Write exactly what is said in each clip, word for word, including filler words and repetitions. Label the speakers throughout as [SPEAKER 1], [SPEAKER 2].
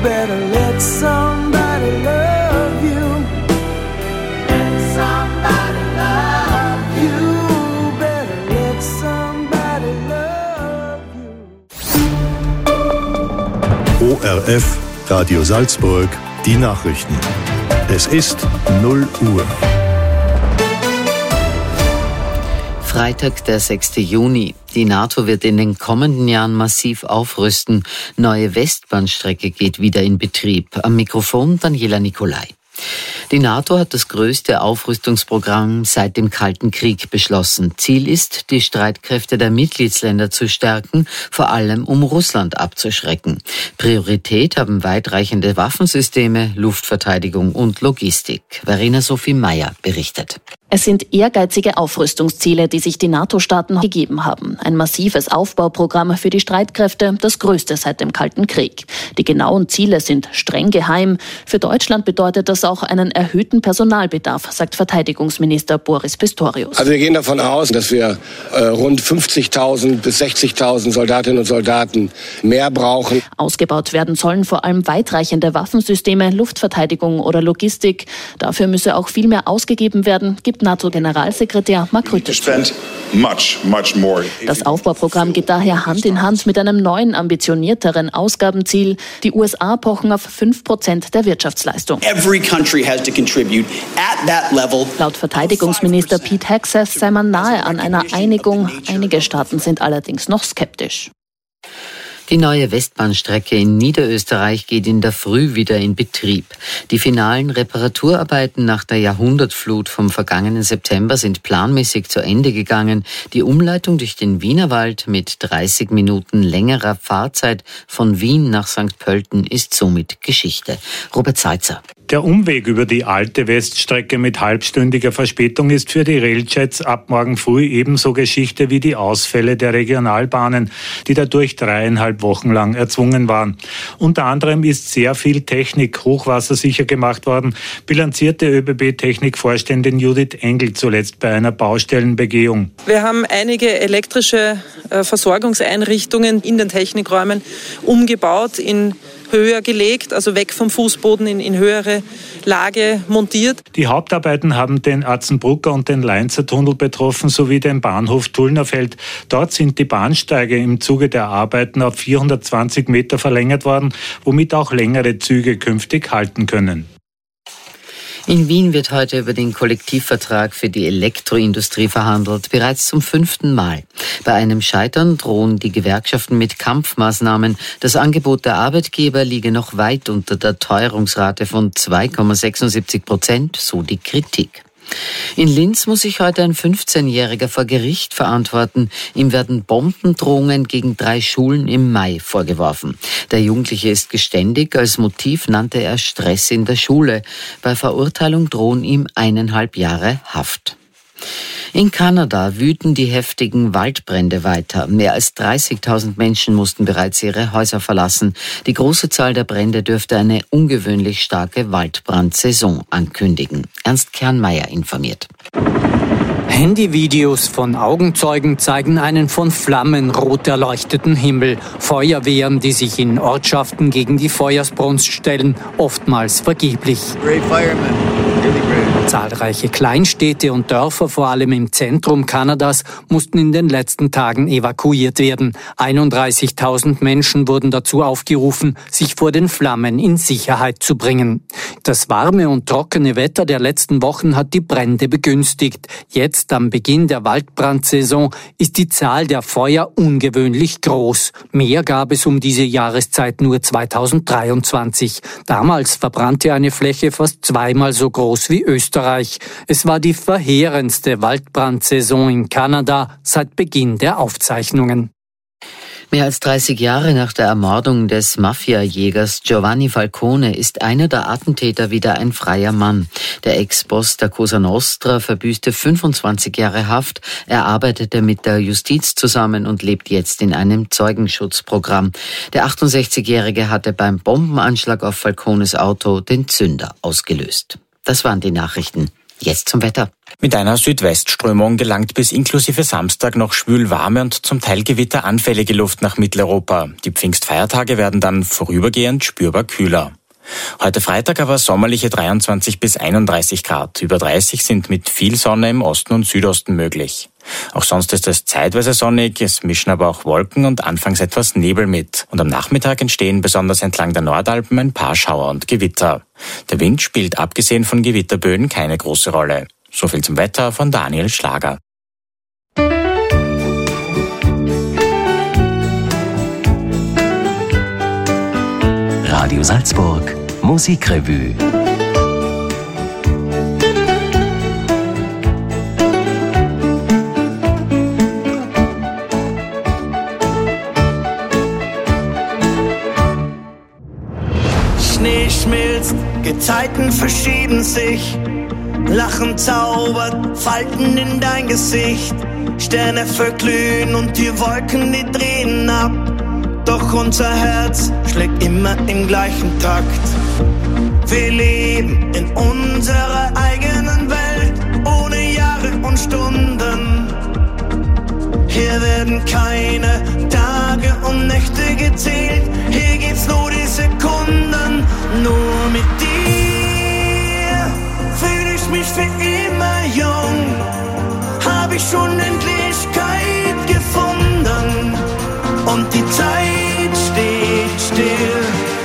[SPEAKER 1] better let somebody love you. Somebody love you. Better let somebody love you.
[SPEAKER 2] O R F, Radio Salzburg, die Nachrichten. Es ist null Uhr.
[SPEAKER 3] Freitag, der sechster Juni. Die NATO wird in den kommenden Jahren massiv aufrüsten. Neue Westbahnstrecke geht wieder in Betrieb. Am Mikrofon Daniela Nicolai. Die NATO hat das größte Aufrüstungsprogramm seit dem Kalten Krieg beschlossen. Ziel ist, die Streitkräfte der Mitgliedsländer zu stärken, vor allem um Russland abzuschrecken. Priorität haben weitreichende Waffensysteme, Luftverteidigung und Logistik. Verena Sophie Meyer berichtet.
[SPEAKER 4] Es sind ehrgeizige Aufrüstungsziele, die sich die NATO-Staaten gegeben haben. Ein massives Aufbauprogramm für die Streitkräfte, das größte seit dem Kalten Krieg. Die genauen Ziele sind streng geheim. Für Deutschland bedeutet das auch einen erhöhten Personalbedarf, sagt Verteidigungsminister Boris Pistorius.
[SPEAKER 5] Also wir gehen davon aus, dass wir äh, rund fünfzigtausend bis sechzigtausend Soldatinnen und Soldaten mehr brauchen.
[SPEAKER 4] Ausgebaut werden sollen vor allem weitreichende Waffensysteme, Luftverteidigung oder Logistik. Dafür müsse auch viel mehr ausgegeben werden, gibt NATO-Generalsekretär Mark Rutte zu. Das Aufbauprogramm geht daher Hand in Hand mit einem neuen, ambitionierteren Ausgabenziel. Die U S A pochen auf fünf Prozent der Wirtschaftsleistung. Laut Verteidigungsminister Pete Hegseth sei man nahe an einer Einigung. Einige Staaten sind allerdings noch skeptisch.
[SPEAKER 3] Die neue Westbahnstrecke in Niederösterreich geht in der Früh wieder in Betrieb. Die finalen Reparaturarbeiten nach der Jahrhundertflut vom vergangenen September sind planmäßig zu Ende gegangen. Die Umleitung durch den Wienerwald mit dreißig Minuten längerer Fahrzeit von Wien nach Sankt Pölten ist somit Geschichte. Robert Seitzer.
[SPEAKER 6] Der Umweg über die alte Weststrecke mit halbstündiger Verspätung ist für die Railjets ab morgen früh ebenso Geschichte wie die Ausfälle der Regionalbahnen, die dadurch dreieinhalb Wochen lang erzwungen waren. Unter anderem ist sehr viel Technik hochwassersicher gemacht worden, bilanzierte ÖBB-Technikvorständin Judith Engel zuletzt bei einer Baustellenbegehung.
[SPEAKER 7] Wir haben einige elektrische äh, Versorgungseinrichtungen in den Technikräumen umgebaut, in höher gelegt, also weg vom Fußboden in, in höhere Lage montiert.
[SPEAKER 6] Die Hauptarbeiten haben den Atzenbrucker und den Leinzer Tunnel betroffen, sowie den Bahnhof Tullnerfeld. Dort sind die Bahnsteige im Zuge der Arbeiten auf vierhundertzwanzig Meter verlängert worden, womit auch längere Züge künftig halten können.
[SPEAKER 3] In Wien wird heute über den Kollektivvertrag für die Elektroindustrie verhandelt, bereits zum fünften Mal. Bei einem Scheitern drohen die Gewerkschaften mit Kampfmaßnahmen. Das Angebot der Arbeitgeber liege noch weit unter der Teuerungsrate von zwei Komma sechsundsiebzig Prozent, so die Kritik. In Linz muss sich heute ein fünfzehnjähriger vor Gericht verantworten. Ihm werden Bombendrohungen gegen drei Schulen im Mai vorgeworfen. Der Jugendliche ist geständig. Als Motiv nannte er Stress in der Schule. Bei Verurteilung drohen ihm eineinhalb Jahre Haft. In Kanada wüten die heftigen Waldbrände weiter. Mehr als dreißigtausend Menschen mussten bereits ihre Häuser verlassen. Die große Zahl der Brände dürfte eine ungewöhnlich starke Waldbrandsaison ankündigen. Ernst Kernmeier informiert.
[SPEAKER 8] Handyvideos von Augenzeugen zeigen einen von Flammen rot erleuchteten Himmel. Feuerwehren, die sich in Ortschaften gegen die Feuersbrunst stellen, oftmals vergeblich. Great firemen. Really great. Zahlreiche Kleinstädte und Dörfer, vor allem im Zentrum Kanadas, mussten in den letzten Tagen evakuiert werden. einunddreißigtausend Menschen wurden dazu aufgerufen, sich vor den Flammen in Sicherheit zu bringen. Das warme und trockene Wetter der letzten Wochen hat die Brände begünstigt. Jetzt, am Beginn der Waldbrandsaison, ist die Zahl der Feuer ungewöhnlich groß. Mehr gab es um diese Jahreszeit nur zweitausenddreiundzwanzig. Damals verbrannte eine Fläche fast zweimal so groß wie Österreich. Es war die verheerendste Waldbrandsaison in Kanada seit Beginn der Aufzeichnungen.
[SPEAKER 3] Mehr als dreißig Jahre nach der Ermordung des Mafia-Jägers Giovanni Falcone ist einer der Attentäter wieder ein freier Mann. Der Ex-Boss der Cosa Nostra verbüßte fünfundzwanzig Jahre Haft. Er arbeitete mit der Justiz zusammen und lebt jetzt in einem Zeugenschutzprogramm. Der achtundsechzigjährige hatte beim Bombenanschlag auf Falcones Auto den Zünder ausgelöst. Das waren die Nachrichten. Jetzt zum Wetter.
[SPEAKER 9] Mit einer Südwestströmung gelangt bis inklusive Samstag noch schwül-warme und zum Teil gewitteranfällige Luft nach Mitteleuropa. Die Pfingstfeiertage werden dann vorübergehend spürbar kühler. Heute Freitag aber sommerliche dreiundzwanzig bis einunddreißig Grad. Über dreißig sind mit viel Sonne im Osten und Südosten möglich. Auch sonst ist es zeitweise sonnig, es mischen aber auch Wolken und anfangs etwas Nebel mit. Und am Nachmittag entstehen besonders entlang der Nordalpen ein paar Schauer und Gewitter. Der Wind spielt abgesehen von Gewitterböen keine große Rolle. So viel zum Wetter von Daniel Schlager.
[SPEAKER 10] Radio Salzburg Musikrevue.
[SPEAKER 1] Schnee schmilzt, Gezeiten verschieben sich. Lachen zaubert, Falten in dein Gesicht. Sterne verglühen und die Wolken, die drehen ab. Doch unser Herz schlägt immer im gleichen Takt. Wir leben in unserer eigenen Welt, ohne Jahre und Stunden. Hier werden keine Tage und Nächte gezählt. Hier gibt's nur die Sekunden. Nur mit dir fühl ich mich für immer jung. Hab ich schon Endlichkeit gefunden. Und die Zeit steht still.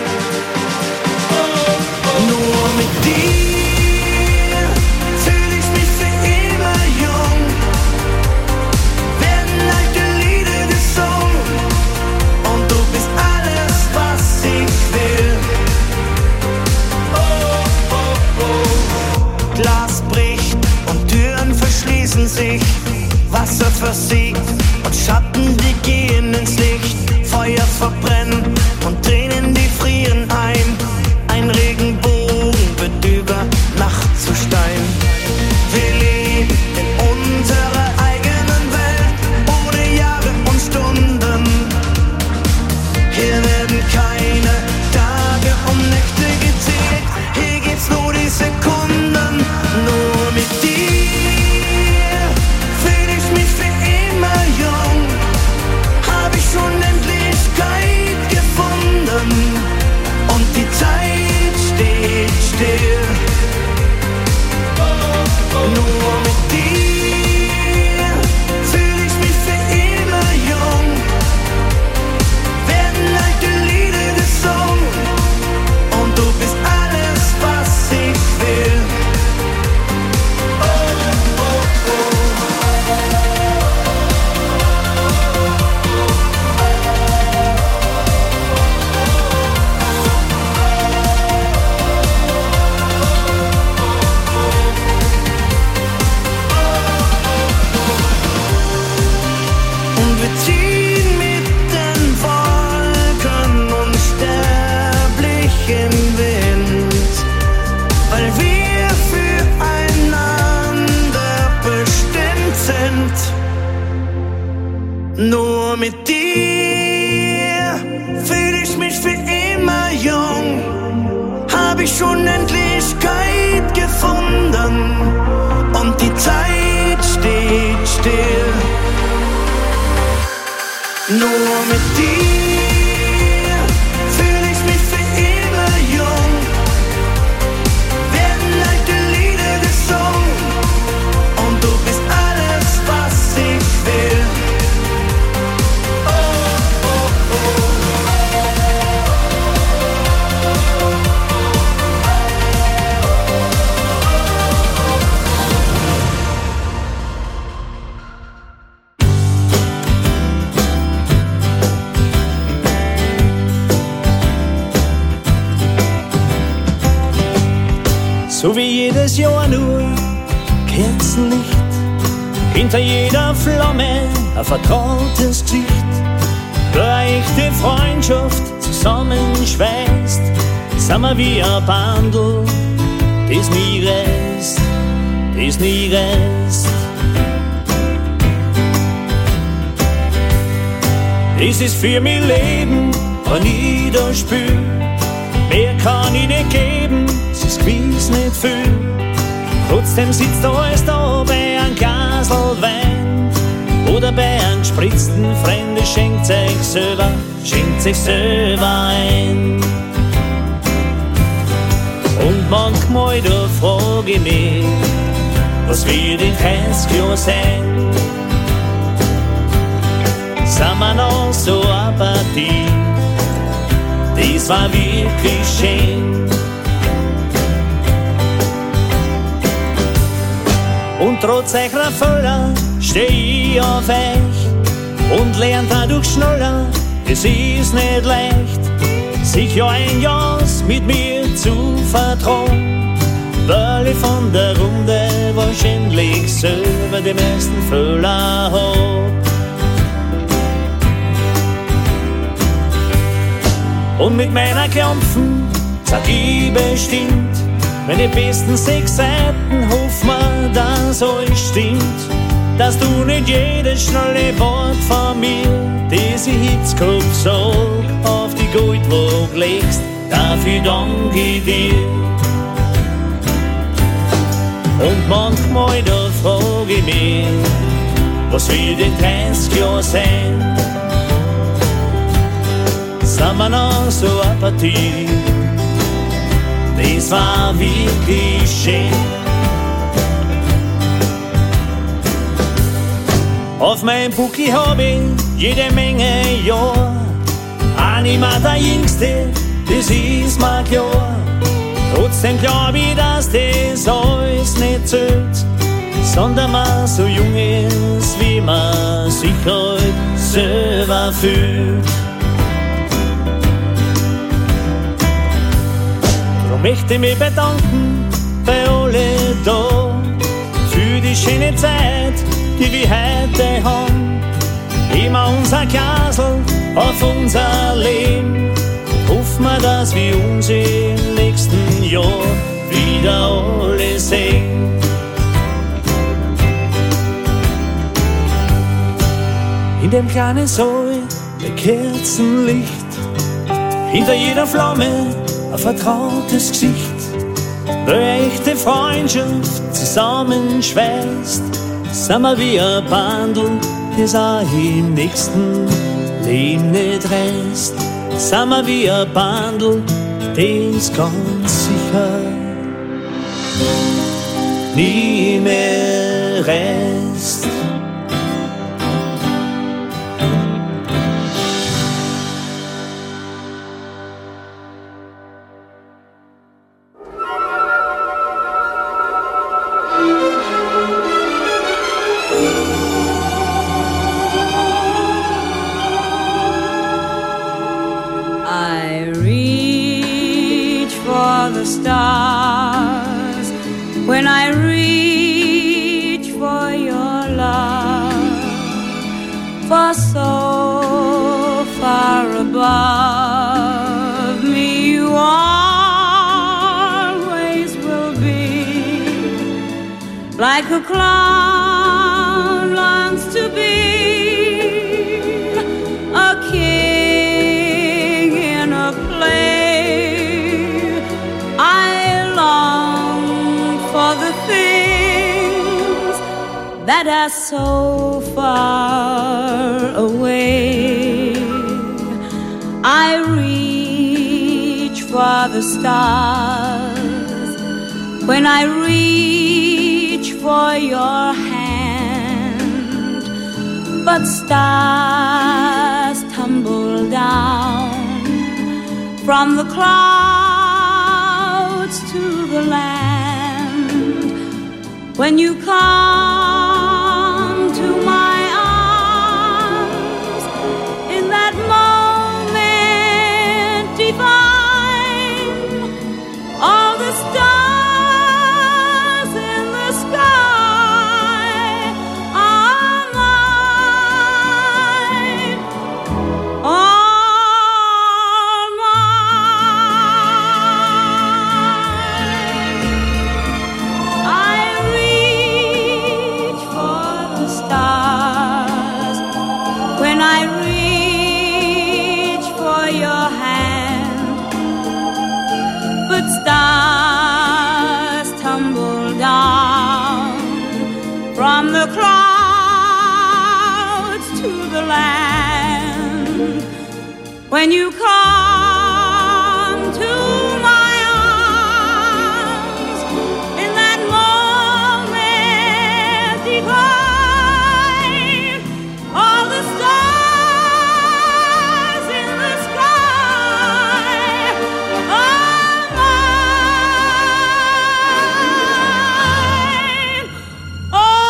[SPEAKER 1] Nur mit dir fühl ich mich für immer jung. Werden alte Lieder gesungen. Und du bist alles, was ich will. Oh, oh, oh. Glas bricht und Türen verschließen sich. Wasser versiegt und Schatten, die gehen ins Licht. Feuer verbrennen und Tränen, die frieren ein. Ein Regenbogen wird über Nacht zu Stein. Wir leben in unserer eigenen Welt, ohne Jahre und Stunden. Hier werden keine Tage und Nächte gezählt. Hier gibt's nur die Sekunden. Nur mit dir fühl ich mich für immer jung. Hab ich schon Endlichkeit gefunden. Und die Zeit steht still. Nur mit dir fühl ich mich für immer jung. Werden alte Lieder gesungen. Und du bist alles, was ich will. Oh, oh, oh. Und wir ziehen mit den Wolken unsterblich im Wind, weil wir füreinander bestimmt sind. Nur mit dir fühl ich mich für immer jung. Hab ich schon Endlichkeit gefunden. Und die Zeit steht still. Nur mit dir fühl ich mich für immer jung. Werden alte Lieder gesungen. Und du bist alles, was ich will. Oh, oh, oh. So wie jedes Jahr nur Kerzenlicht, hinter jeder Flamme ein vertrautes Gesicht. Eine echte Freundschaft zusammenschweißt, sind wir wie ein Bandel, das nie reißt, das nie reißt. Das ist für mein Leben, wenn ich da spür. Mehr kann ich nicht geben, es ist gewiss nicht viel. Trotzdem sitzt alles da bei einem Glasl Wein oder bei einem gespritzten Fremde, schenkt sich selber, schenkt sich selber ein. Und manchmal da frage ich mich, was wird in dreißig Jahren sein? Sind wir noch so eine Partie? Das war wirklich schön. Und trotz eurer Fälle steh ich auf euch und lern dadurch schneller, es ist nicht leicht, sich ja ein Jahr mit mir zu vertrauen, weil ich von der Runde wahrscheinlich selber die meisten Fehler hab. Und mit meiner Kämpfen sag ich bestimmt, wenn die besten sechs Seiten hoffen wir, dass alles stimmt, dass du nicht jedes schnelle Wort von mir, das ich jetzt grob sag, auf die Goldwaage legst, dafür danke ich dir. Und manchmal da frag ich mich, was wird in dreißig Jahren sein? Sind wir noch so eine Partie? Das war wirklich schön. Auf meinem Bucki hab ich jede Menge Jahr. Anima der Jüngste, das ist mir klar. Trotzdem glaub ich, dass das alles nicht zählt, sondern man so jung ist, wie man sich halt selber fühlt. Möchte mich bedanken bei alle da für die schöne Zeit, die wir heute haben. Immer unser Glasl auf unser Leben. Hoffen wir, dass wir uns im nächsten Jahr wieder alle sehen. In dem kleinen Saal mit Kerzenlicht, hinter jeder Flamme ein vertrautes Gesicht, weil echte Freundschaft zusammenschweißt, sind wir wie ein Bandel, das auch im nächsten Leben nicht reißt. Sind wir wie ein Bandel, das ganz sicher nie mehr reißt.
[SPEAKER 11] Stars, when I reach for your love, for so far above me you always will be, like a clown longs to be a king in a play. That are so far away. I reach for the stars when I reach for your hand, but stars tumble down from the clouds to the land when you come to my arms in that moment divine. All the stars in the sky are mine, all mine. I reach when you come to my arms in that moment divine, all the stars in the sky are mine. All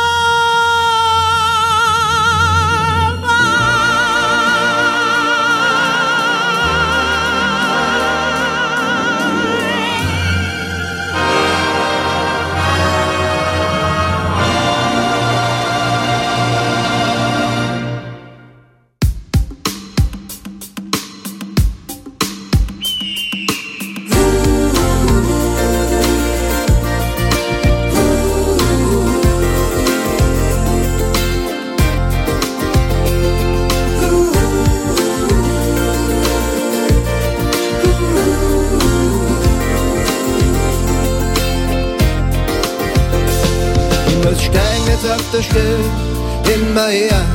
[SPEAKER 12] auf der Stelle immer her.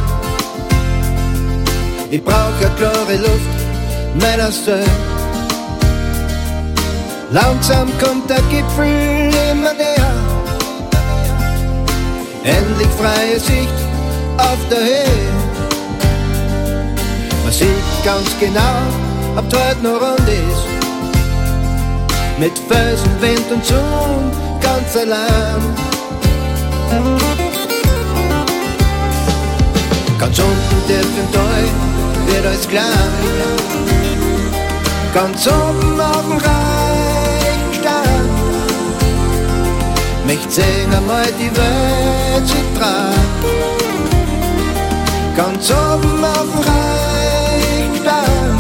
[SPEAKER 12] Ich brauch eine klare Luft meiner Seele. Langsam kommt der Gipfel immer näher. Endlich freie Sicht auf der Höhe. Man sieht ganz genau, ob dort noch rund ist. Mit Felsen, Wind und Sonne ganz allein. Ganz unten tief im Tal wird alles klein. Ganz oben auf dem reichen Stein möcht sehen einmal die Welt sich dreht. Ganz oben auf dem reichen Stein,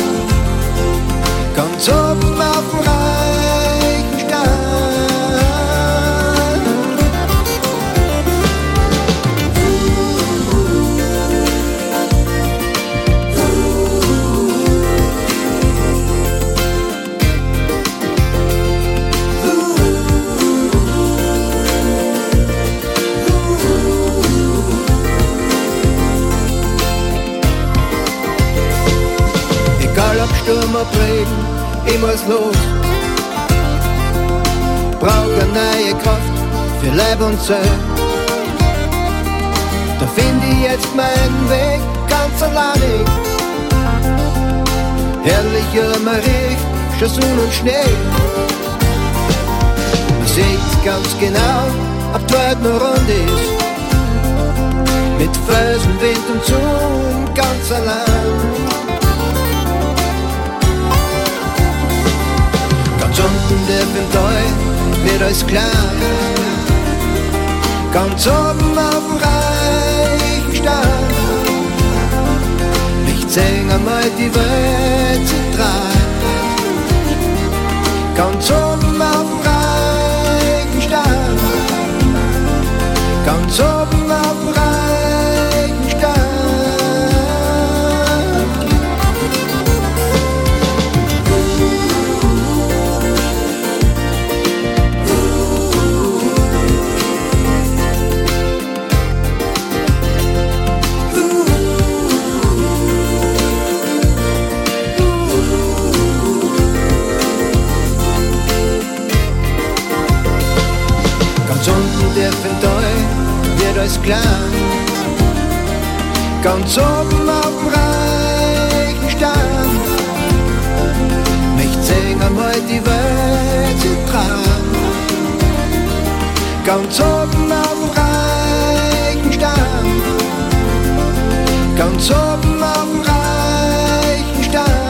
[SPEAKER 12] ganz oben auf dem reichen Stein. Sturm und Regen, ich muss los. Brauch eine neue Kraft für Leib und Seele. Da find ich jetzt meinen Weg ganz alleine. Herrlich, ja, man riecht schon Sonne und Schnee. Man sieht ganz genau, ob dort noch rund ist. Mit Felsen, Wind und Sonne ganz allein. Ganz unten tief im Tal wird alles klar. Ganz oben auf dem reichen Stein möcht sehen einmal die Welt sich dreht. Ganz oben auf dem reichen Stein, ganz oben auf dem reichen Stein. Alles klar. Ganz oben auf dem reichen Stein möcht sehen einmal die Welt sich dreht. Ganz oben auf dem reichen Stein, ganz oben auf dem reichen Stein.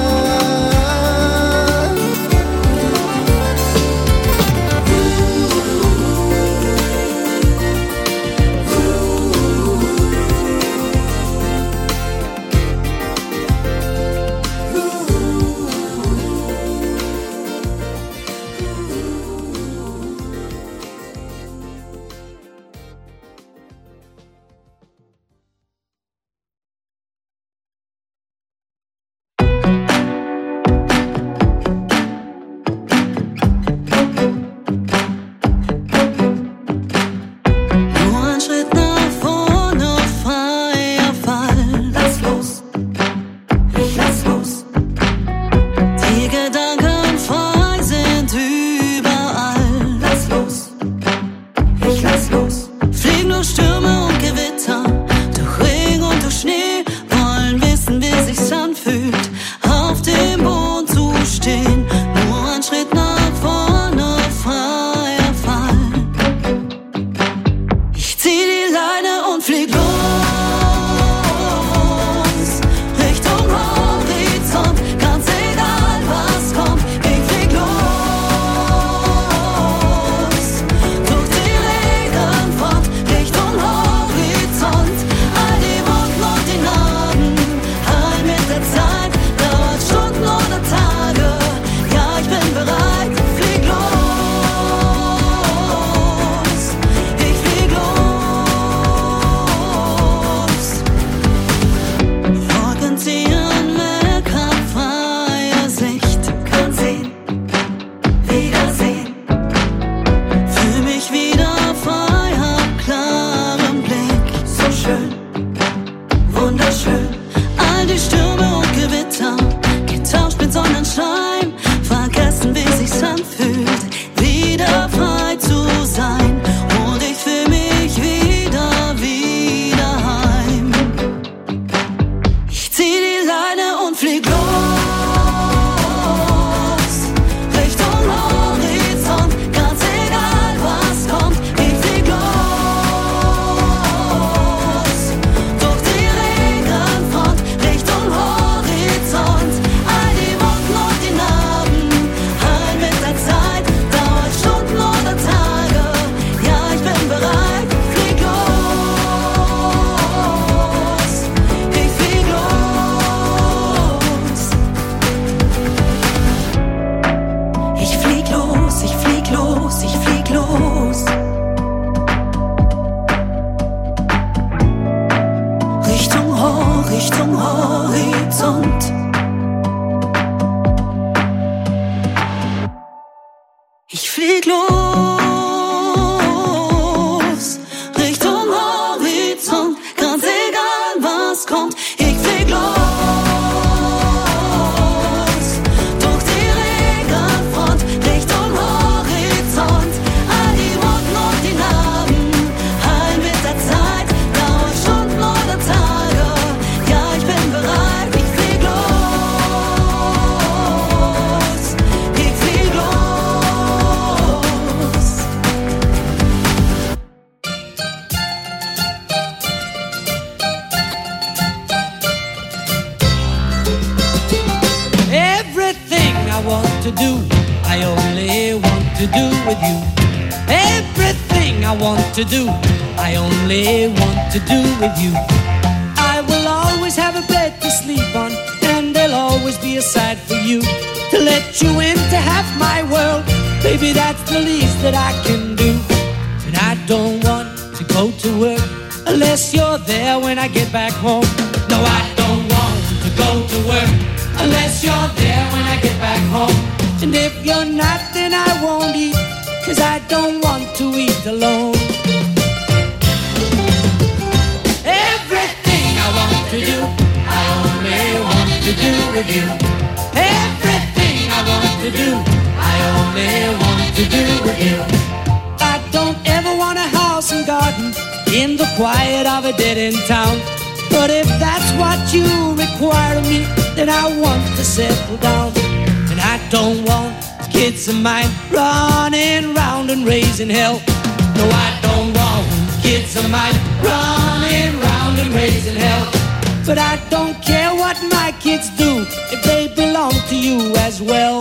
[SPEAKER 11] flieg los, Richtung Horizont, ganz egal was kommt, ich flieg los, durch die Regenfront, Richtung Horizont, all die Wunden und die Narben, heim mit der Zeit, dauert Stunden oder Tage, ja ich bin bereit, ich flieg los, ich flieg los.
[SPEAKER 13] Everything I want to do, I only want to do with you. Everything I want to do, I only want to do with you. I will always have a bed to sleep on, and there'll always be a side for you. To let you into half my world, baby, that's the least that I can do. And I don't want to go to work unless you're there when I get back home. No, I don't want to go to work unless you're there when I get back home. And if you're not, then I won't eat, 'cause I don't want to eat alone. Everything I want to do, I only want to do with you. Everything I want to do, I only want to do with you. I don't ever want a house and garden in the quiet of a dead-end town. But if that's what you require of me, then I want to settle down. And I don't want kids of mine running round and raising hell. No, I don't want kids of mine running round and raising hell. But I don't care what my kids do if they belong to you as well.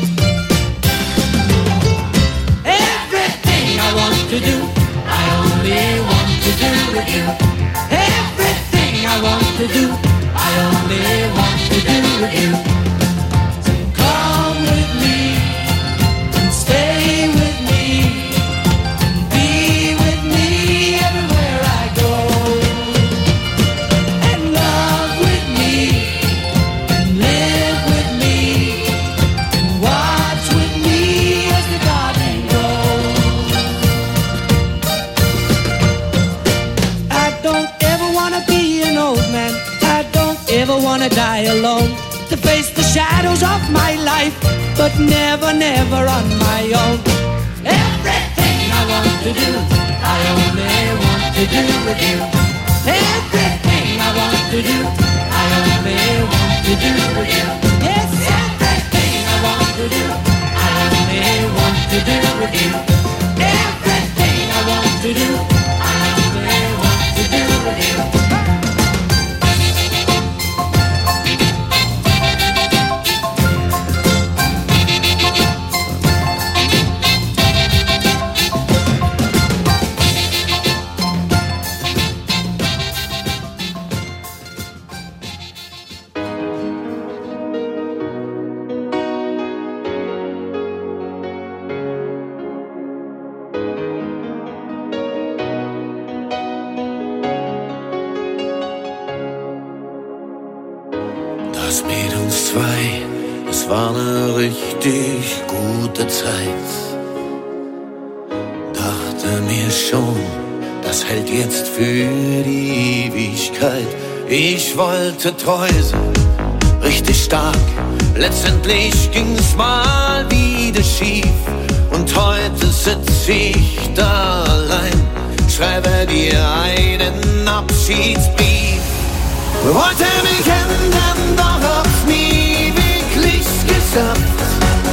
[SPEAKER 13] Everything I want to do, I only want to do with you. Everything I want to do, I only want to do with you. So come with me and stay with me and be with me everywhere I go. And love with me and live with me and watch with me as the garden grows. I don't ever want to be an old man. I don't ever want to die alone. To face the shadows of my life, but never, never on my own. Everything I want to do, I only want to do with you. Everything I want to do, I only want to do with you. Yes, everything I want to do, I only want to do with you. Everything I want to do, I only want to do with you.
[SPEAKER 1] Das mit uns zwei, es war eine richtig gute Zeit. Dachte mir schon, das hält jetzt für die Ewigkeit. Ich wollte treu sein, richtig stark. Letztendlich ging's mal wieder schief. Und heute sitz ich da allein, schreibe dir einen Abschiedsbrief. Wollte mich ändern, doch hab's nie wirklich geschafft.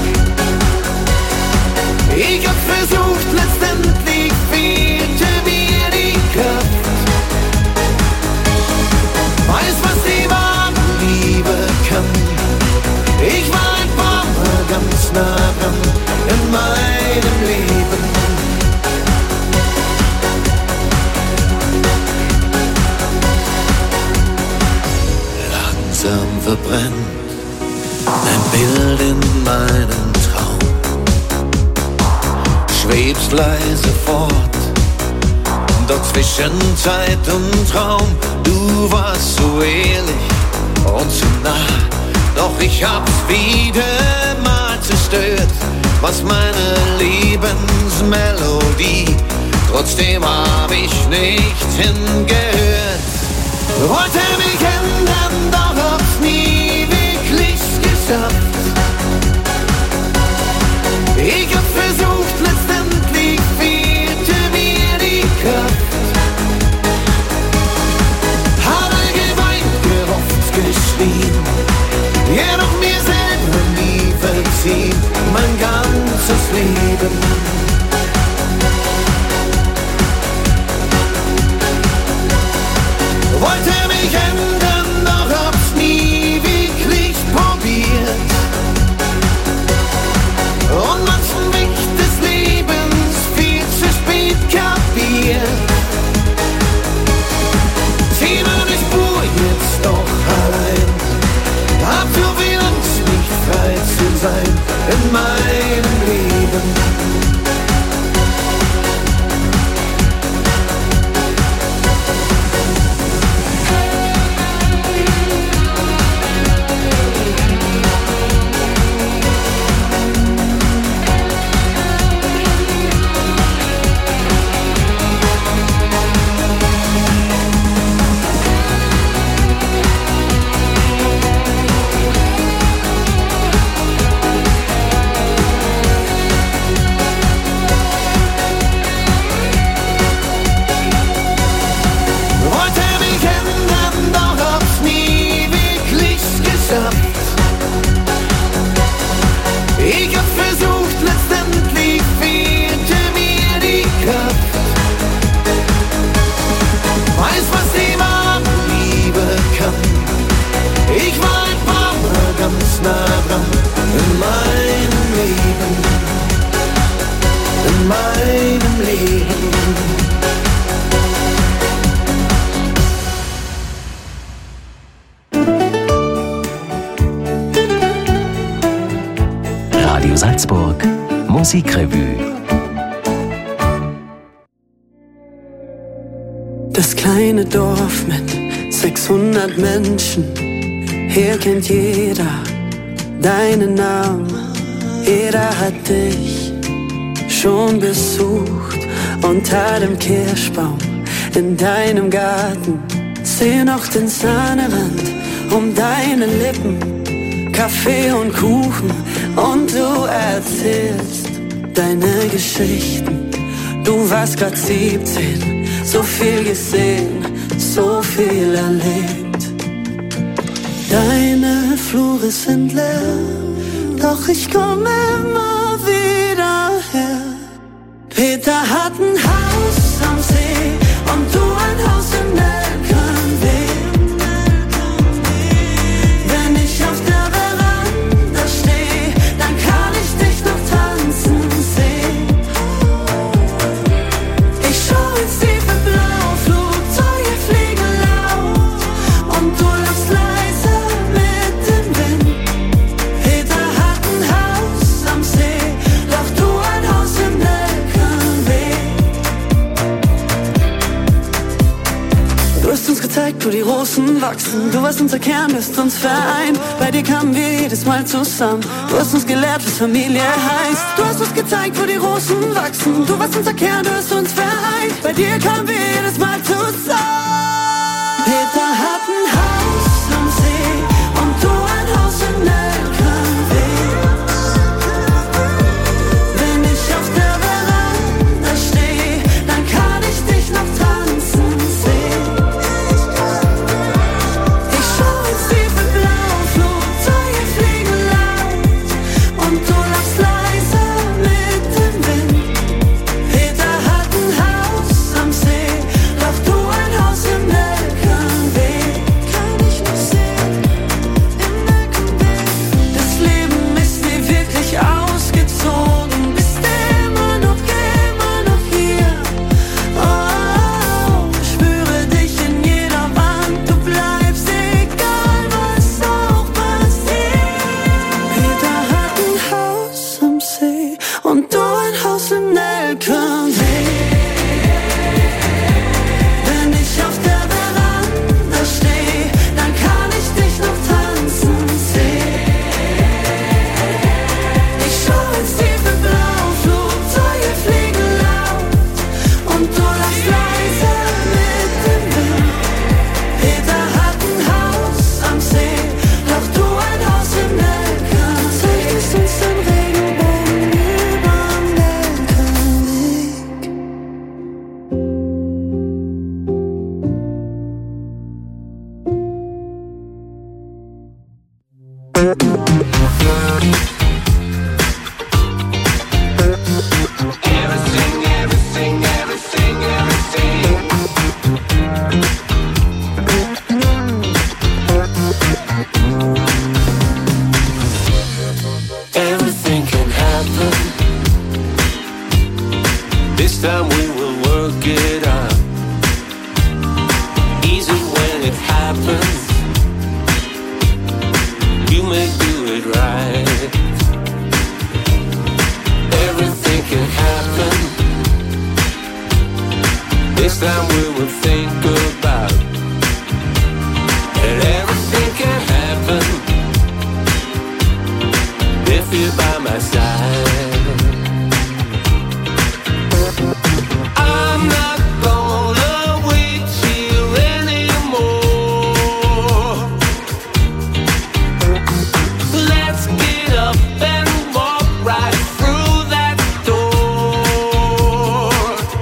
[SPEAKER 1] Ich hab's versucht, letztendlich fehlte mir die Kraft. Weiß, was die wahre Liebe kann. Ich war ein paar Mal ganz nah dran in meinem Leben. Langsam verbrennt ein Bild in meinem Traum. Schwebst leise fort, doch zwischen Zeit und Traum. Du warst so ehrlich und so nah, doch ich hab's wieder mal zerstört.
[SPEAKER 12] was meine Lebensmelodie. Trotzdem hab ich nicht hingehört. Wollte mich ändern, doch hab's nie wirklich geschafft. Ich hab versucht, letztendlich fehlte mir die Kraft. Habe geweint, gehofft, geschrien, jedoch mir selber nie verziehen, mein ganzes Leben. Wollte mich ändern, doch hab's nie wirklich probiert. Und manchen Weg des Lebens viel zu spät kapiert. Zieh meine Spur jetzt doch allein. Hab so viel Angst, nicht frei zu sein in meinem Leben.
[SPEAKER 10] Radio Salzburg Musikrevue.
[SPEAKER 14] Das kleine Dorf mit sechshundert Menschen, hier kennt jeder deinen Namen. Jeder hat dich schon besucht unter dem Kirschbaum in deinem Garten. Seh noch den Sahnewand um deine Lippen, Kaffee und Kuchen und du erzählst deine Geschichten. Du warst grad siebzehn, so viel gesehen, so viel erlebt. Deine Flure sind leer, doch ich komme immer wieder her. Peter hat ein Haus am See und du ein Haus in Nelkenweg. Wenn ich auf der Veranda steh, dann kann ich dich noch tanzen sehen. Ich schau ins tiefe Blau, Flugzeuge fliegen laut und du lachst leise mit dem Wind. Peter hat ein Haus am See, doch du ein Haus im Nelkenweg. Du hast uns gezeigt, wo die Rosen wachsen. Du warst unser Kern, du hast uns vereint. Bei dir kamen wir jedes Mal zusammen. Du hast uns gelehrt, was Familie heißt. Du hast uns gezeigt, wo die Rosen wachsen. Du warst unser Kern, du hast uns vereint. Bei dir kamen wir jedes Mal zusammen. Peter hat ein Haus am See und du ein Haus im Nelkenweg. Wenn ich auf der Veranda steh, dann kann ich dich noch tanzen sehen. Ich schau ins tiefe Blau, Flugzeuge fliegen laut und du lachst leise mit dem Wind. Peter hat ein Haus am See, doch du ein Haus im Nelkenweg.
[SPEAKER 15] This time we will work it out. Easy when it happens. You may do it right. Everything can happen. This time we will think about that everything can happen if you're by my side. I'm not gonna wait here anymore. Let's get up and walk right through that door.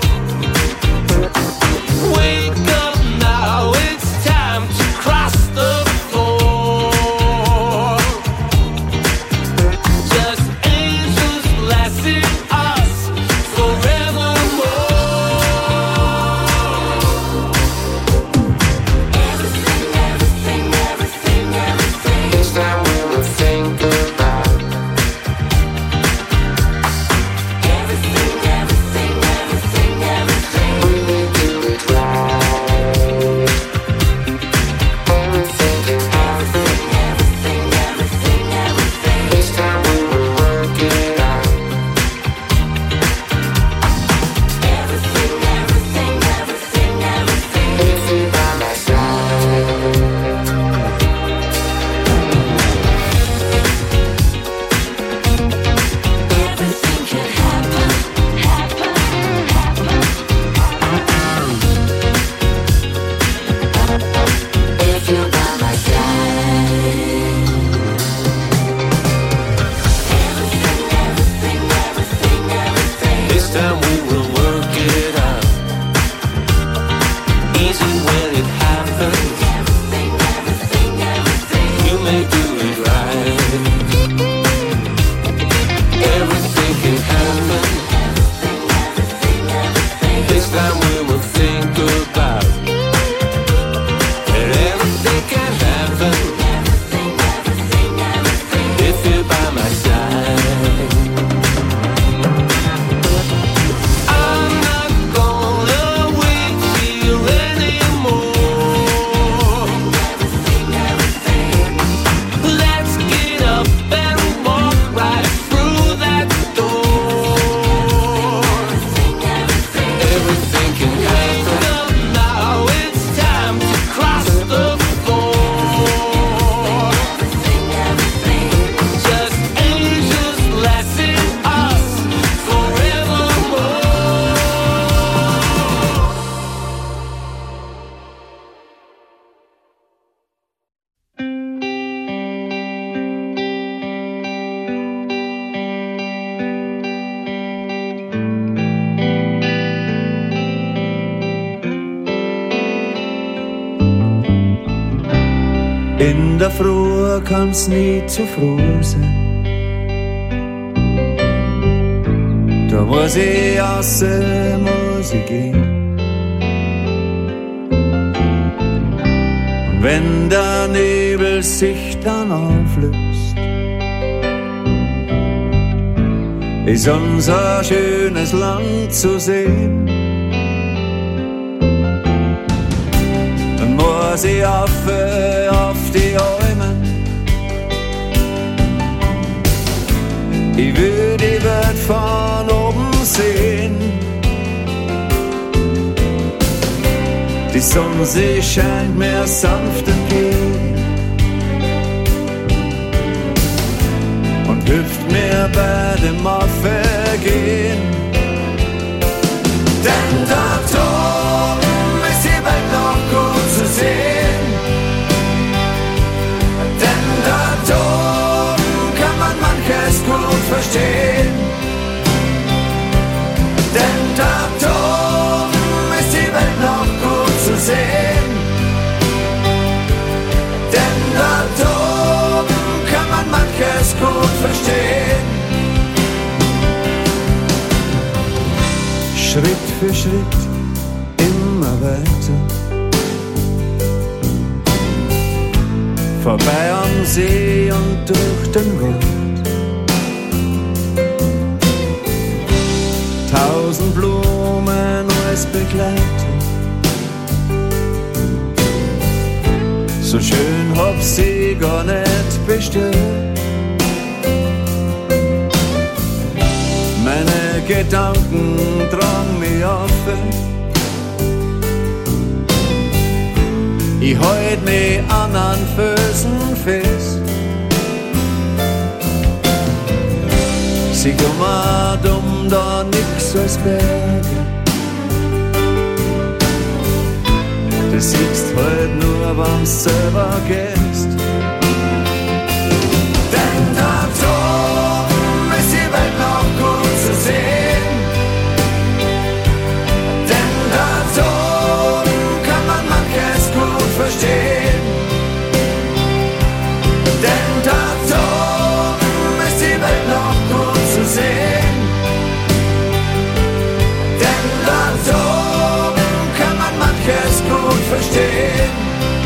[SPEAKER 15] Wake up now, it's time to cross the floor. Just angels blessing us forevermore. Everything, everything, everything, everything. This time we will think about everything, everything, everything, everything. We may do it right. Everything, everything, everything, everything, everything. This time we will work it out. Everything, everything, everything, everything. If you're by my side. Everything can happen, happen, happen. If you're by my side. Everything, everything, everything, everything. This time we will work it out. Easy when it happens. Everything, everything, everything. You may do it right. Everything can happen. Everything, everything, everything. This time we will think about that everything can happen. Everything, everything, everything. If you're by my side. I'm not gonna wait here anymore. Let's get up and walk right through that door. Everything can happen. Now it's time to cross the floor. Just angels blessing us forevermore.
[SPEAKER 12] In der Früh kann's nie zu früh sein. Da muss ich raus, muss ich gehen. Und wenn der Nebel sich dann auflöst, ist unser schönes Land zu sehen. Dann muss ich auf, auf die Almen. Ich will die Welt von oben sehen. Die Sonne, sie scheint mir sanft entgegen und hilft mir bei dem Aufgehen. Denn da oben ist die Welt noch gut zu sehen. Denn da oben kann man manches gut verstehen. Denn da oben ist die Welt noch gut zu sehen. Denn da oben kann man manches gut verstehen. Schritt für Schritt immer weiter, vorbei am See und durch den Wald. Tausend Blumen begleitet. So schön hab sie gar nicht bestellt. Meine Gedanken tragen mich auf. Ich halt mich an einen Felsen fest. Sie kümmert um da nix als Berge. Du siehst halt nur, wenn's selber gehst. Denn da oben ist die Welt noch gut zu sehen. Denn da oben kann man manches gut verstehen. Denn da oben ist die Welt noch gut zu sehen. Denn da oben kann man manches gut verstehen.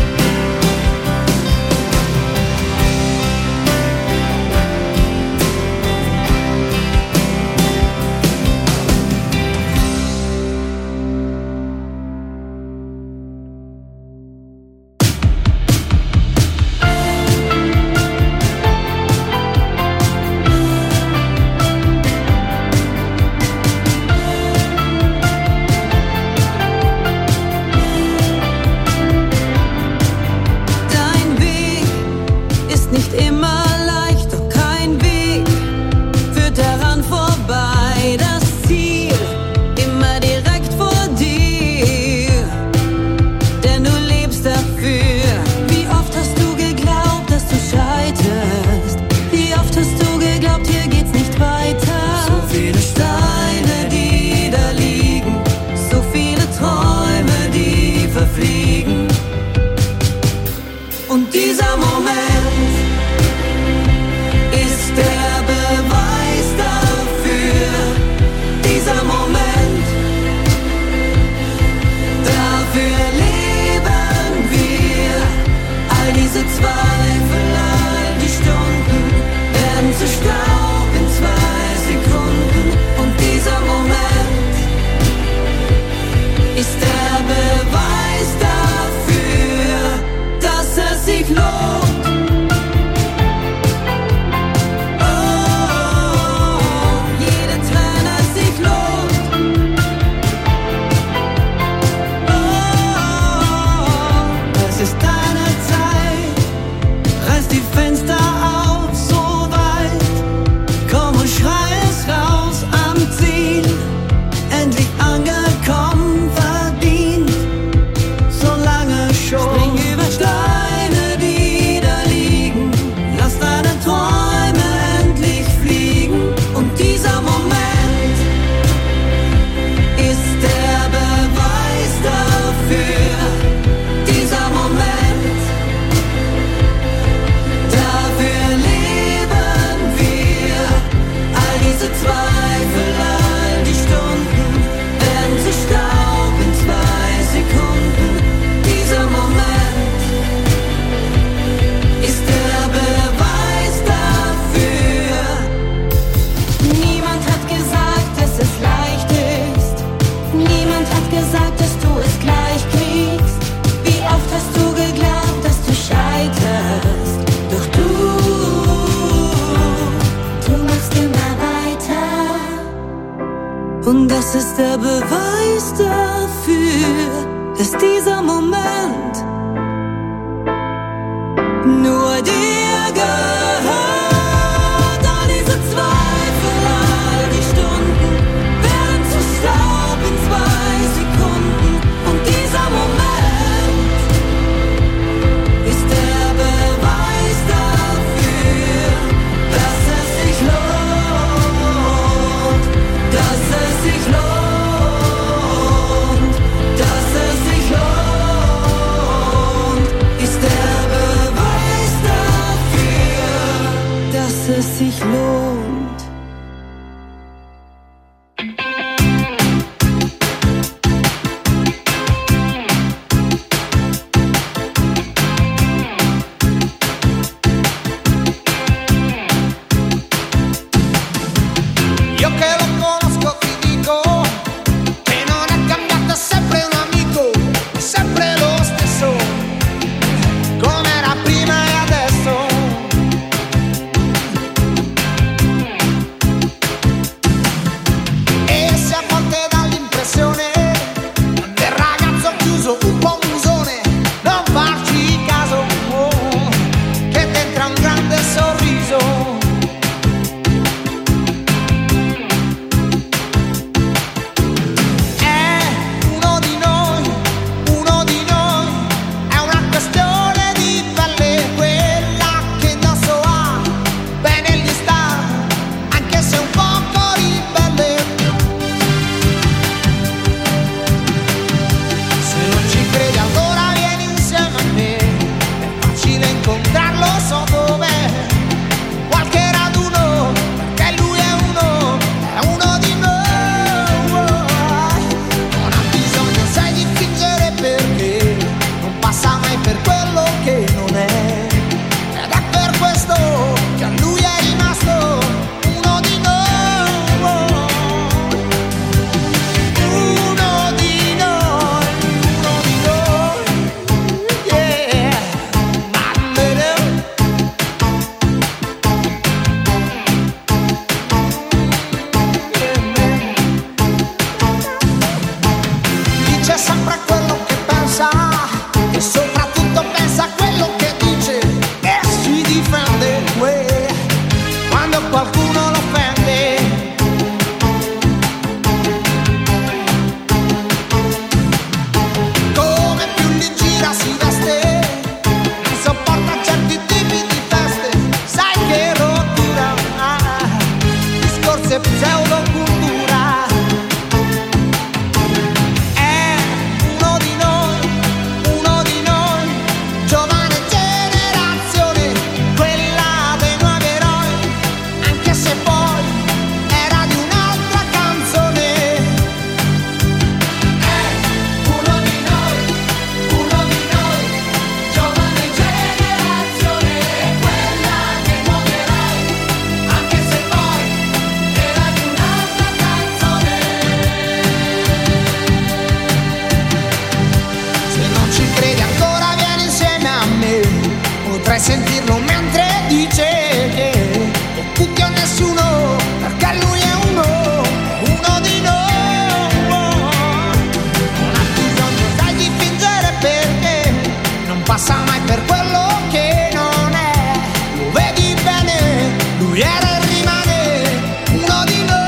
[SPEAKER 11] Und das ist der Beweis dafür, dass dieser Moment nur dir gehört. All diese Zweifel, all die Stunden werden zu Staub in zwei Sekunden. Und dieser Moment ist der Beweis dafür, dass es sich lohnt, dass es sich lohnt, dass es sich lohnt, ist der Beweis dafür, dass es sich lohnt.
[SPEAKER 12] Io che lo conosco ti dico che non è cambiato
[SPEAKER 16] fosse pseudocultura. È uno di noi, uno di noi, giovane generazione, quella dei nuovi eroi, anche se poi era di un'altra canzone. È uno di noi, uno di noi, giovane generazione, quella dei nuovi eroi, anche se poi era di un'altra canzone. Se non ci credi ancora vieni insieme a me, potrai sentirlo mentre dice che o tutti o nessuno, perché lui è uno, uno di noi. Non ha bisogno sai di fingere perché non passa mai per quello che non è. Lo vedi bene, lui era e rimane uno di noi.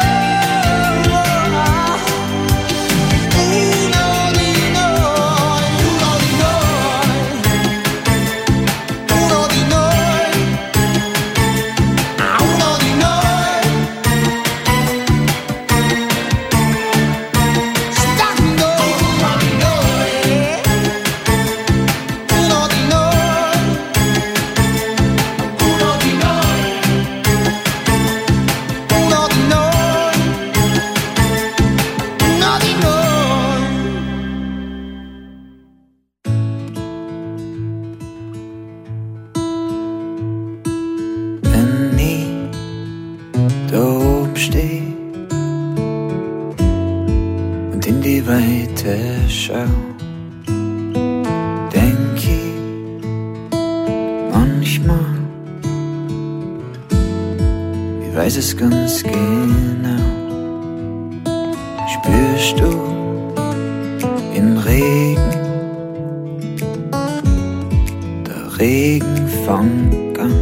[SPEAKER 16] Uno di noi, uno di noi, uno di noi, ah, uno di noi. Stando uno di noi, uno di noi, uno di noi, uno di noi, uno di noi.
[SPEAKER 17] Wenn ich da oben steh und in die Weite schau, denk ich manchmal, ich weiß es ganz genau. Spürst du in Regen, der Regen fängt an.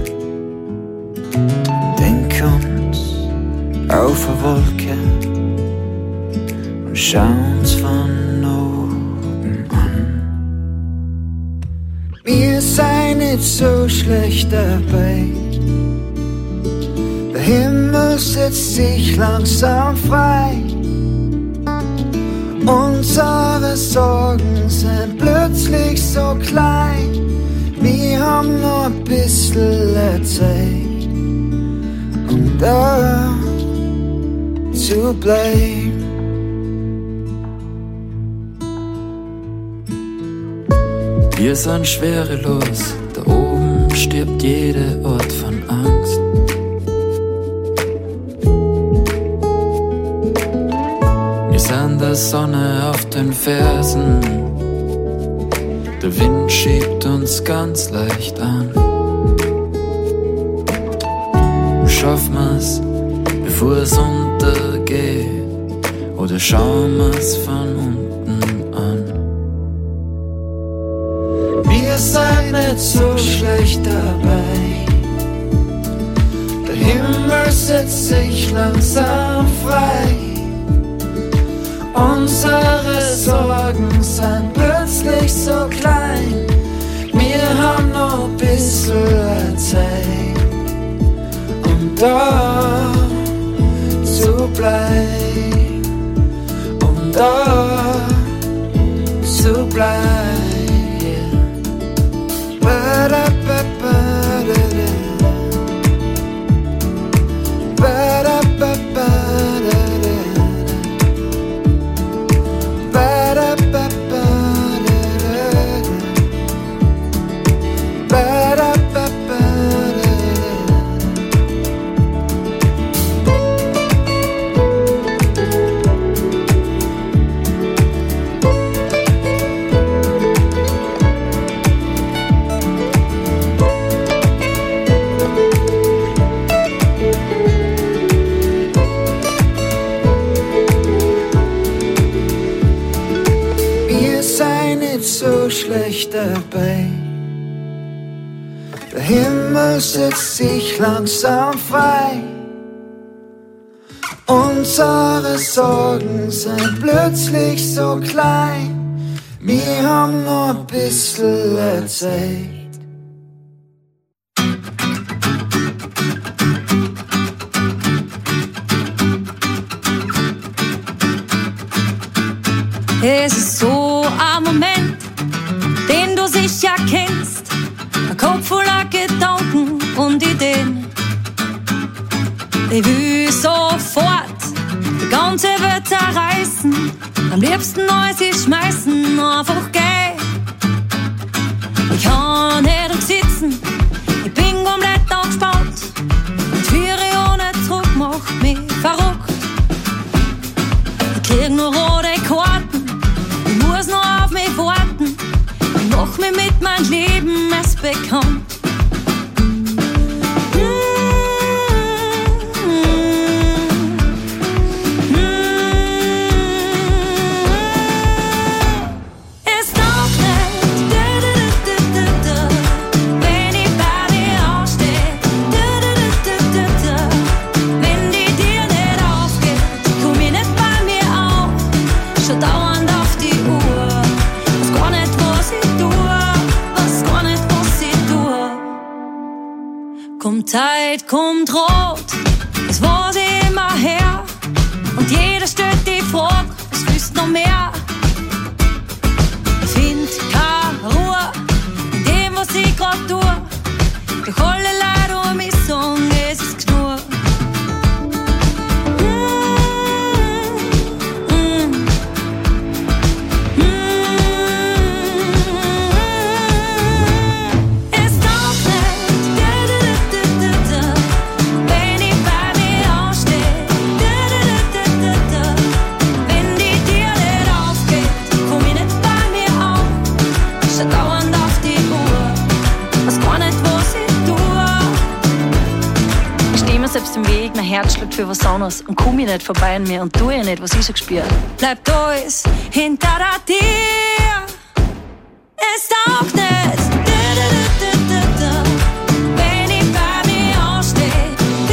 [SPEAKER 17] Denk uns auf eine Wolke und schau uns von oben an. Wir seien nicht so schlecht dabei. Der Himmel setzt sich langsam frei. Unsere Sorgen sind plötzlich so klein. Wir haben noch ein bisschen Zeit, um da zu bleiben.
[SPEAKER 18] Wir sind schwerelos, da oben stirbt jeder Ort von Angst. Wir sind der Sonne auf den Fersen, der Wind schiebt uns ganz leicht an. Schaffen wir's, bevor es untergeht, oder schauen wir's von unten an?
[SPEAKER 17] Wir sind nicht so schlecht dabei. Der Himmel setzt sich langsam frei. Unsere Sorgen sind plötzlich so klein. Wir haben noch ein bisschen Zeit, um da zu bleiben, um da zu bleiben. Ba-da-ba-ba-da-da. Ba-da-ba-ba-da-da. Schlecht dabei. Der Himmel setzt sich langsam frei. Unsere Sorgen sind plötzlich so klein. Wir haben nur ein bisschen Zeit.
[SPEAKER 11] Es ist so ein Moment, den du sicher kennst. Ein Kopf voller Gedanken und Ideen. Ich will sofort die ganze Welt zerreißen. Am liebsten alles schmeißen, einfach gehen. Ich kann nicht sitzen, ich bin komplett angespannt. Und Viere ohne Druck macht mich verrückt. Ich krieg nur rote Karten, ich muss noch auf mich warten. Ich mach mich mit meinem Leben erst bekannt. Kommt Zeit, kommt Rot, das war sie immer her. Und jeder stellt die Frage, was willst du noch mehr? Ich find keine Ruhe in dem, was ich grad tue. Doch alle Leute um mich sagen, es ist genug. Selbst im Weg, mein Herz schlägt für was anderes und komm ich nicht vorbei an mir und tu ich nicht, was ich so gespür. Bleibt alles hinter der Tür, es taugt nicht. Wenn ich bei mir ansteh,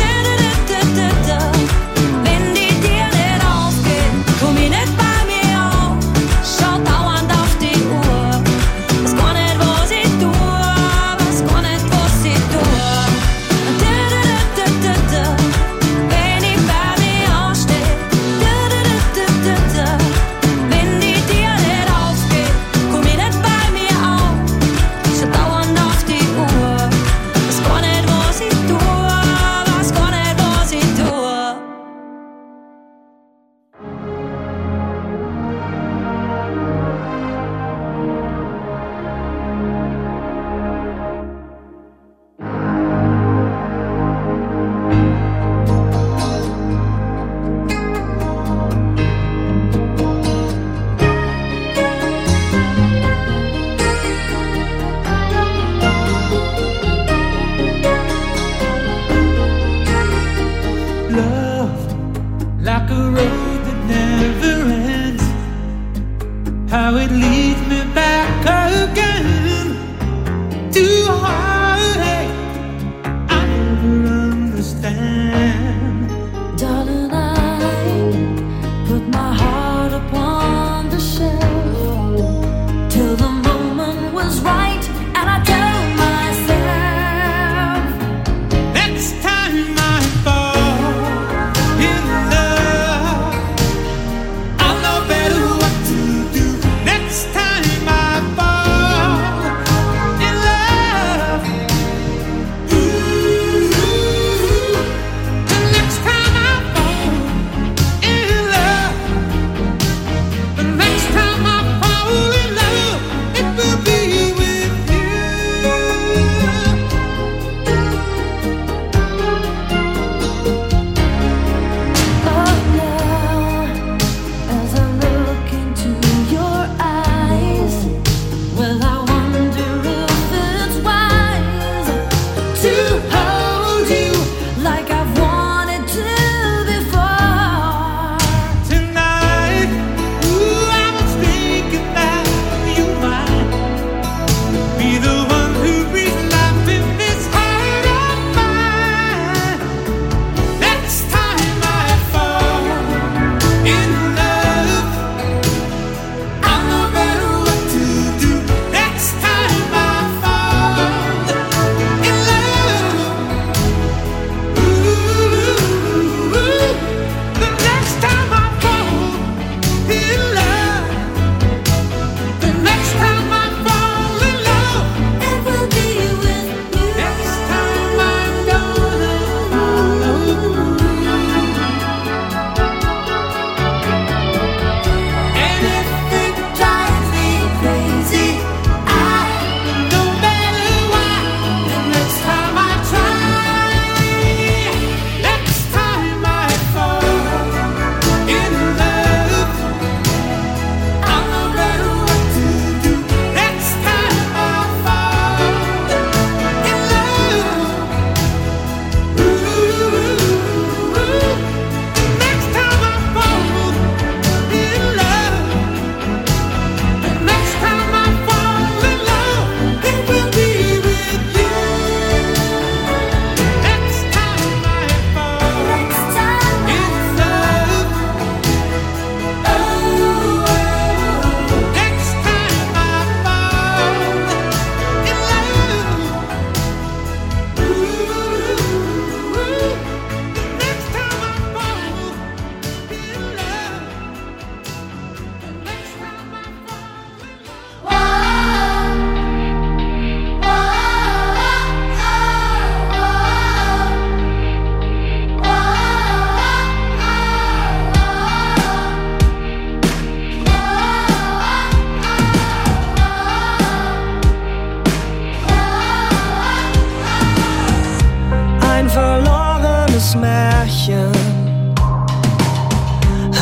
[SPEAKER 11] wenn die Tür nicht aufgeht, komm ich nicht bei mir auf. Schau dauernd auf die Uhr, weiß gar nicht, was ich tu, weiß gar nicht, was ich tu. Wenn ich bei mir ansteh, wenn die Tür nicht aufgeht, komm ich nicht bei mir auf. Schau dauernd auf die Uhr, weiß gar nicht, was ich tu, weiß gar nicht, was ich tu.
[SPEAKER 19] Like a road that never ends, how it leads me back again to heartache I never understand.
[SPEAKER 11] Darling, I put my heart upon the shelf till the moment was right, and I tell myself,
[SPEAKER 19] Next time I fall in love, I'll know better what to do. Next time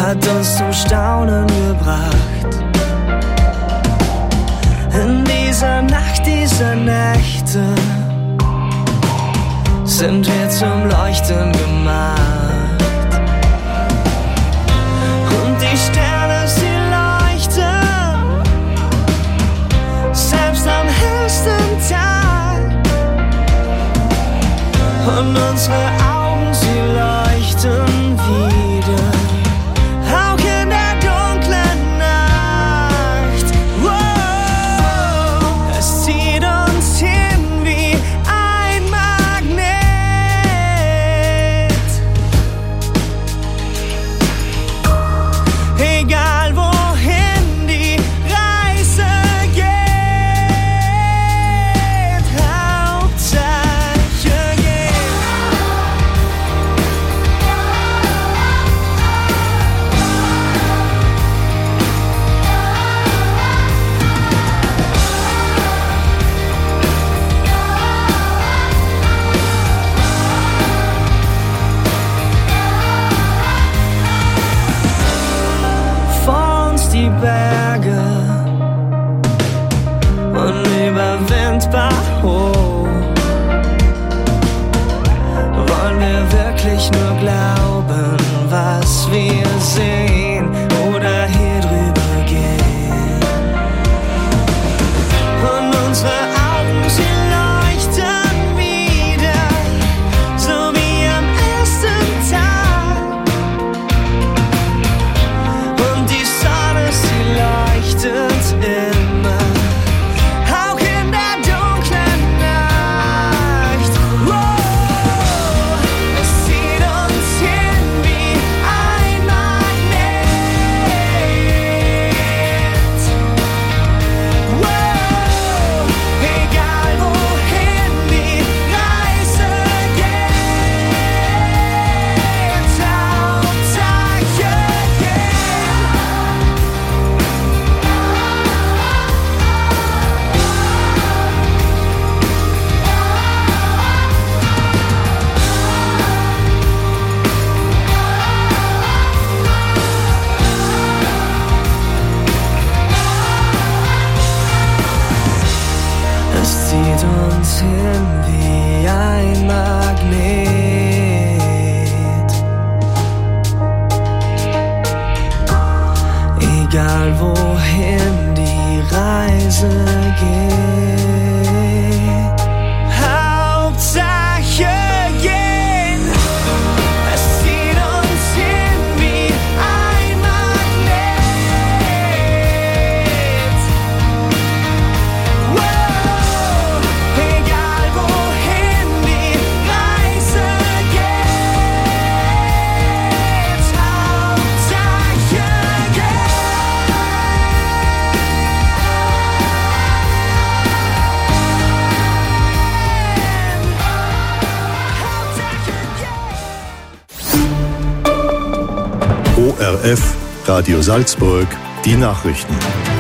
[SPEAKER 1] hat uns zum Staunen gebracht. In dieser Nacht, dieser Nächte sind wir zum Leuchten gemacht. Und die Sterne, sie leuchten, selbst am hellsten Tag. Und unsere Augen, sie leuchten wieder, auch in der dunklen Nacht. Wow, es zieht uns hin wie ein Magnet. Egal wohin die Reise geht, Hauptsache geht. Vor uns die Berge, unüberwindbar hoch. Wollen wir wirklich nur glauben, was wir sehen, oder hier drüber gehen? Und unsere Augen, sie leuchten wieder, so wie am ersten Tag. Und die Sonne, sie leuchtet immer, auch in der dunklen Nacht. Wow, es zieht uns hin wie ein Magnet. Wow, egal wohin die Reise geht, Hauptsache geht. Es zieht uns hin wie ein Magnet. Egal wohin die Reise geht, Hauptsache gehen. Es zieht uns hin wie ein Magnet. Wow, egal wohin die Reise geht, Hauptsache geht.
[SPEAKER 2] O R F, Radio Salzburg, die Nachrichten.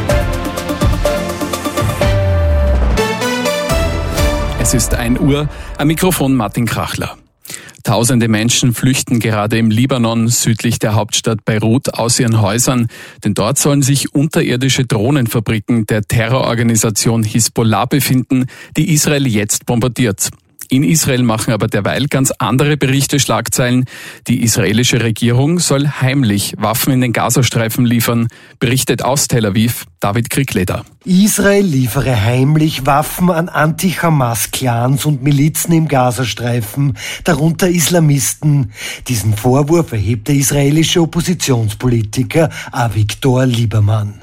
[SPEAKER 20] Es ist ein Uhr, am Mikrofon Martin Krachler. Tausende Menschen flüchten gerade im Libanon südlich der Hauptstadt Beirut aus ihren Häusern, denn dort sollen sich unterirdische Drohnenfabriken der Terrororganisation Hisbollah befinden, die Israel jetzt bombardiert. In Israel machen aber derweil ganz andere Berichte Schlagzeilen. Die israelische Regierung soll heimlich Waffen in den Gazastreifen liefern, berichtet aus Tel Aviv David Kriegleder.
[SPEAKER 21] Israel liefere heimlich Waffen an Anti-Hamas-Clans und Milizen im Gazastreifen, darunter Islamisten. Diesen Vorwurf erhebt der israelische Oppositionspolitiker Avigdor Lieberman.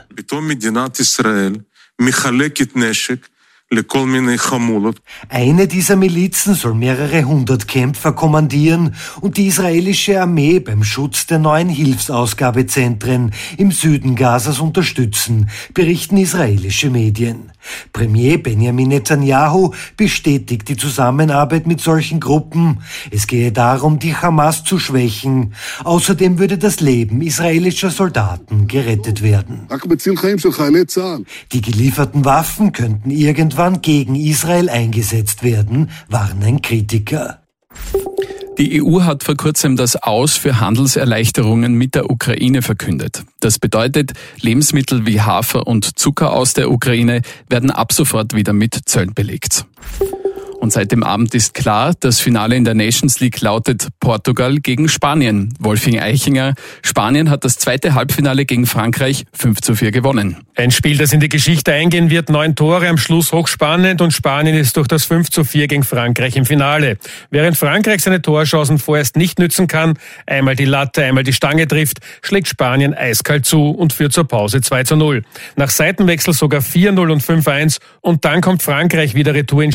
[SPEAKER 21] Eine dieser Milizen soll mehrere hundert Kämpfer kommandieren und die israelische Armee beim Schutz der neuen Hilfsausgabezentren im Süden Gazas unterstützen, berichten israelische Medien. Premier Benjamin Netanyahu bestätigt die Zusammenarbeit mit solchen Gruppen. Es gehe darum, die Hamas zu schwächen. Außerdem würde das Leben israelischer Soldaten gerettet werden. Die gelieferten Waffen könnten irgendwann gegen Israel eingesetzt werden, warnen Kritiker.
[SPEAKER 20] Die E U hat vor kurzem das Aus für Handelserleichterungen mit der Ukraine verkündet. Das bedeutet, Lebensmittel wie Hafer und Zucker aus der Ukraine werden ab sofort wieder mit Zöllen belegt. Und seit dem Abend ist klar, das Finale in der Nations League lautet Portugal gegen Spanien. Wolfing Eichinger, Spanien hat das zweite Halbfinale gegen Frankreich fünf zu vier gewonnen.
[SPEAKER 5] Ein Spiel, das in die Geschichte eingehen wird, neun Tore am Schluss hochspannend und Spanien ist durch das fünf zu vier gegen Frankreich im Finale. Während Frankreich seine Torchancen vorerst nicht nützen kann, einmal die Latte, einmal die Stange trifft, schlägt Spanien eiskalt zu und führt zur Pause zwei zu null. Nach Seitenwechsel sogar vier null und fünf eins und dann kommt Frankreich wieder retour in